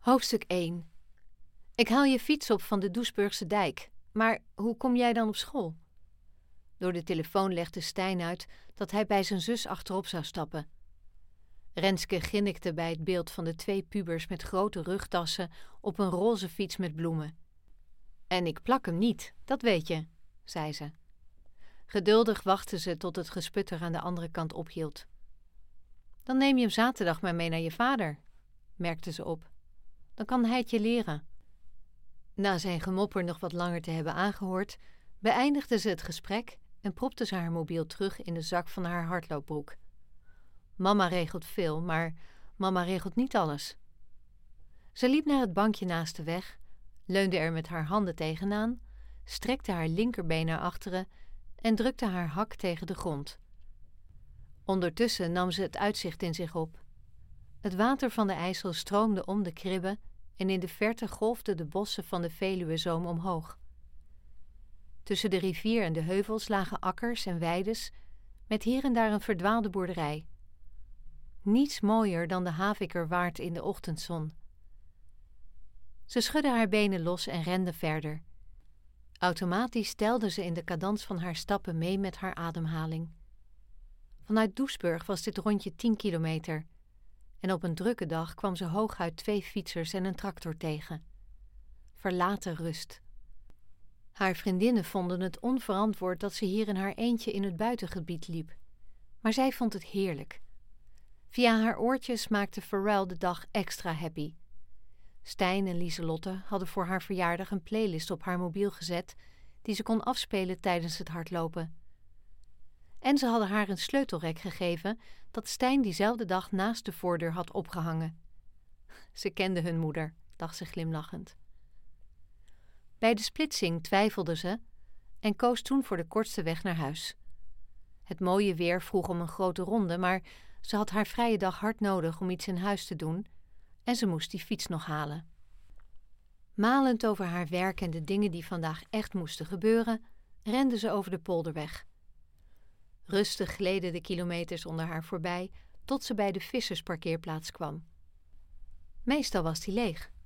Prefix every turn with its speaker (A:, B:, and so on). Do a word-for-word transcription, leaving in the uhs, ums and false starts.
A: Hoofdstuk één. Ik haal je fiets op van de Doesburgse dijk, maar hoe kom jij dan op school? Door de telefoon legde Stijn uit dat hij bij zijn zus achterop zou stappen. Renske grinnikte bij het beeld van de twee pubers met grote rugtassen op een roze fiets met bloemen. En ik plak hem niet, dat weet je, zei ze. Geduldig wachtte ze tot het gesputter aan de andere kant ophield. Dan neem je hem zaterdag maar mee naar je vader, merkte ze op. Dan kan hij het je leren. Na zijn gemopper nog wat langer te hebben aangehoord, beëindigde ze het gesprek en propte ze haar mobiel terug in de zak van haar hardloopbroek. Mama regelt veel, maar mama regelt niet alles. Ze liep naar het bankje naast de weg, leunde er met haar handen tegenaan, strekte haar linkerbeen naar achteren en drukte haar hak tegen de grond. Ondertussen nam ze het uitzicht in zich op. Het water van de IJssel stroomde om de kribben en in de verte golfden de bossen van de Veluwezoom omhoog. Tussen de rivier en de heuvels lagen akkers en weides met hier en daar een verdwaalde boerderij. Niets mooier dan de Havikerwaard in de ochtendzon. Ze schudde haar benen los en rende verder. Automatisch telde ze in de cadans van haar stappen mee met haar ademhaling. Vanuit Doesburg was dit rondje tien kilometer. En op een drukke dag kwam ze hooguit twee fietsers en een tractor tegen. Verlaten rust. Haar vriendinnen vonden het onverantwoord dat ze hier in haar eentje in het buitengebied liep. Maar zij vond het heerlijk. Via haar oortjes maakte Pharrell de dag extra happy. Stijn en Lieselotte hadden voor haar verjaardag een playlist op haar mobiel gezet die ze kon afspelen tijdens het hardlopen. En ze hadden haar een sleutelrek gegeven dat Stijn diezelfde dag naast de voordeur had opgehangen. Ze kende hun moeder, dacht ze glimlachend. Bij de splitsing twijfelde ze en koos toen voor de kortste weg naar huis. Het mooie weer vroeg om een grote ronde, maar ze had haar vrije dag hard nodig om iets in huis te doen en ze moest die fiets nog halen. Malend over haar werk en de dingen die vandaag echt moesten gebeuren, rende ze over de polderweg. Rustig gleden de kilometers onder haar voorbij tot ze bij de vissersparkeerplaats kwam. Meestal was die leeg.